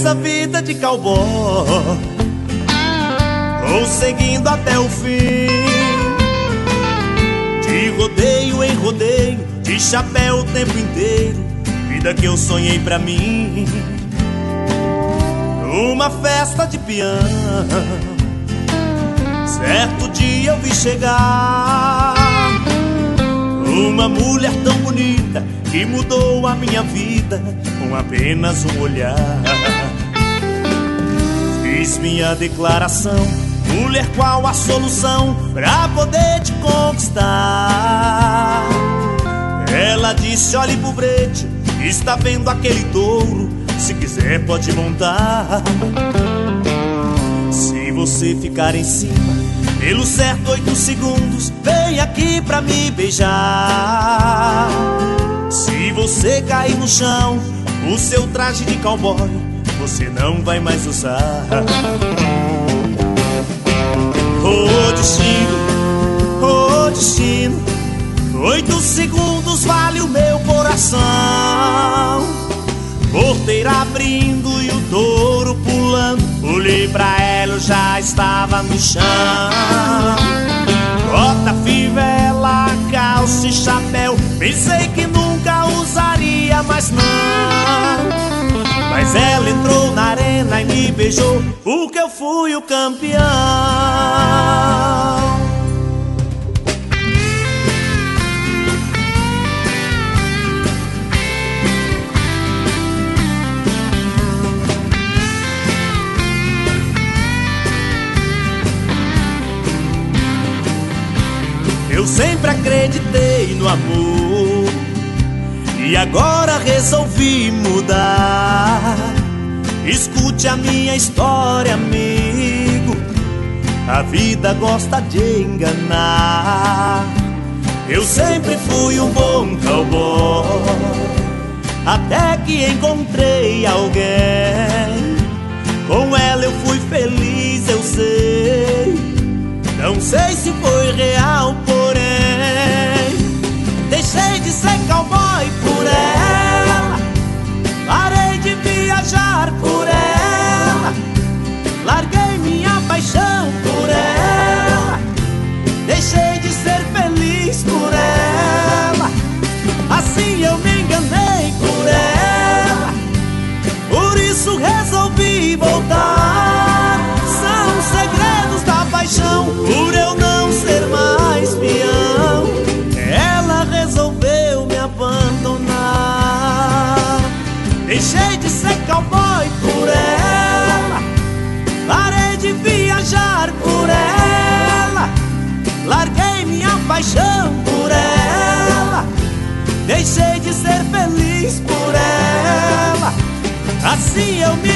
nessa vida de cowboy, vou seguindo até o fim. De rodeio em rodeio, de chapéu o tempo inteiro, vida que eu sonhei pra mim. Numa festa de peão, certo dia eu vi chegar uma mulher tão bonita que mudou a minha vida com apenas um olhar. Fiz minha declaração, mulher, qual a solução pra poder te conquistar? Ela disse, olhe pro brete, está vendo aquele touro? Se quiser pode montar. Se você ficar em cima, pelo certo 8 segundos, vem aqui pra me beijar. Se você cair no chão, o seu traje de cowboy você não vai mais usar. Oh destino, oh destino, 8 segundos vale o meu coração. Porteira abrindo e o touro pulando, olhei pra ela, eu já estava no chão. Bota, fivela, calça e chapéu, pensei que nunca usaria, mas não. Mas ela entrou na arena e me beijou, porque eu fui o campeão. Eu sempre acreditei no amor e agora resolvi mudar. Escute a minha história, amigo, a vida gosta de enganar. Eu sempre fui um bom cowboy, até que encontrei alguém. Com ela eu fui feliz, eu sei. Não sei se foi real, porém deixei de ser cowboy por ela, parei de viajar por ela, larguei minha paixão por ela, deixei de ser feliz por ela. Assim eu me enganei por ela, por isso resolvi voltar. São segredos da paixão, por eu não ser mais peão, ela resolveu me abandonar. Deixei de ser cowboy por ela, parei de viajar por ela, larguei minha paixão por ela, deixei de ser feliz por ela. Assim eu me